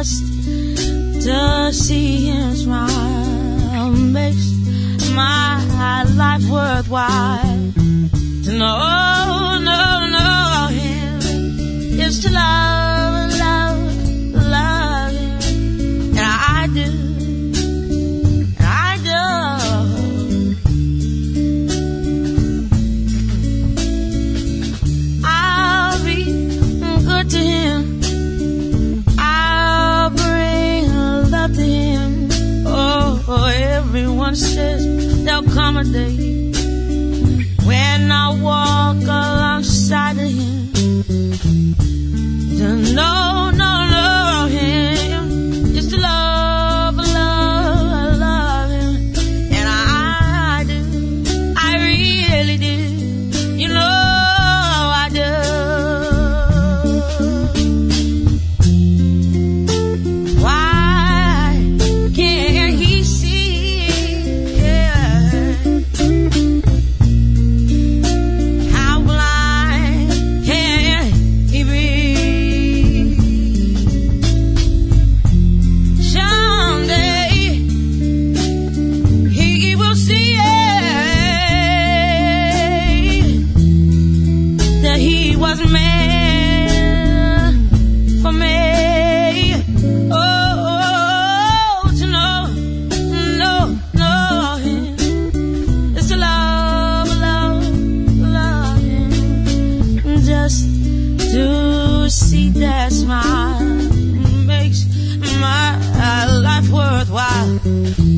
just to see him smile makes my life worthwhile. To know him is to love him, and I do. I'll be good to him. I'll bring love to him. Oh, everyone says there'll come a day when I walk alongside of him. To know him is to love him, and I do. I really do. You know I do. Why can't he see? How blind can he be? Someday he will see that he was meant for me. Oh, to know him is to love him. Just to see that smile makes my life worthwhile.